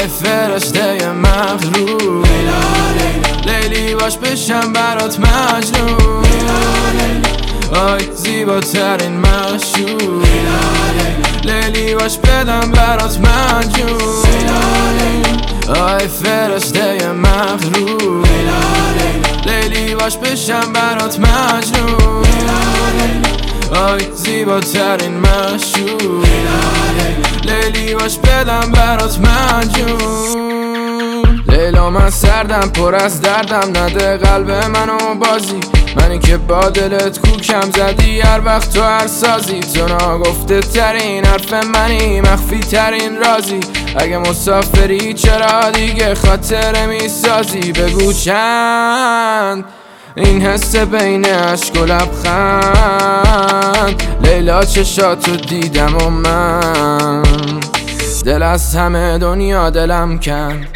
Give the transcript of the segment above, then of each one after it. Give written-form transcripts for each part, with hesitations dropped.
آی فرشته مغرور، لیلی باش بشم برات مجنون، آی زیباترین معشوق، لیلی باش بدم برات مجنون، آی فرشته مغرور، لیلی باش بشم برات مجنون، آی زیباترین معشوق، لیلی باش بدم برات مجنون. لیلا من سردم پر از دردم، نده قلب منو بازی، منی که با دلت کوکم زدی هر وقت تو هر سازی، تو ناگفته ترین حرف منی، مخفی ترین رازی، اگه مسافری چرا دیگه خاطره میسازی؟ بگو چند این حس بین عشق و لبخند، لیلا چشاتو دیدم و من دل از همه دنیا دلم کن.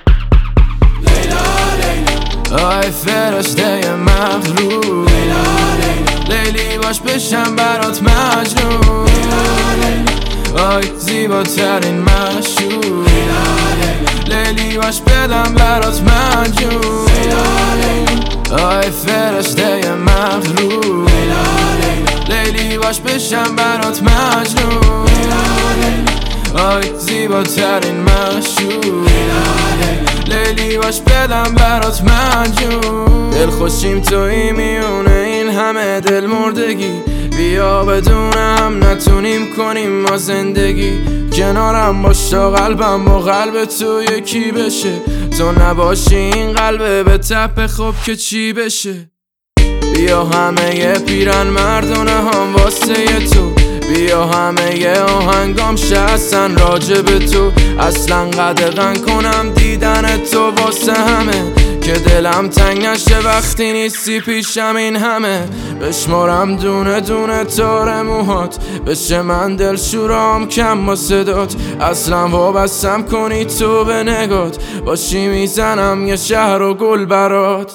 آی فرشته مغرور، لیلی باش بشم برات مجنون، آی زیباترین معشوق، لیلی باش بدم برات مجنون، آی فرشته مغرور، لیلی باش بشم برات مجنون، آی زیباترین معشوق، لیلی باش بدم برات مجنون. دل خوشیم توی میونه این همه دل مردگی، بیا بدونم نتونیم کنیم ما زندگی، کنارم باش تا قلبم با قلب تو یکی بشه، تو نباشی این قلبه به تپ خوب که چی بشه. بیا همه ی پیرن مردونه هم واسه تو، بیا همه ی آهنگام شستن راجب تو، اصلا قدغن کنم دیدن تو واسه همه، که دلم تنگ نشه وقتی نیستی پیشم این همه، بشمارم دونه دونه تار موهات، بشه من دل شورام کم با صدات، اصلا وابستم کنی تو به نگات، باشی میزنم یه شهر و گل برات.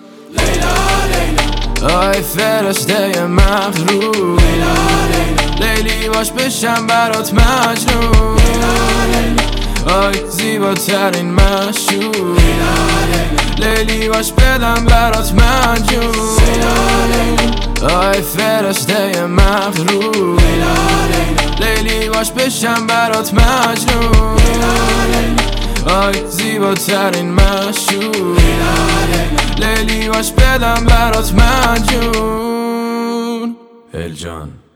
آی فرشته مغرور، لیلی باش بشم برات مجنون، آی زیباترین معشوق، لیلی باش بدم برات مجنون، آی فرشته مغرور، لیلی باش بشم برات مجنون، آی زیباترین معشوق، لیلی باش بدم برات مجنون. الجان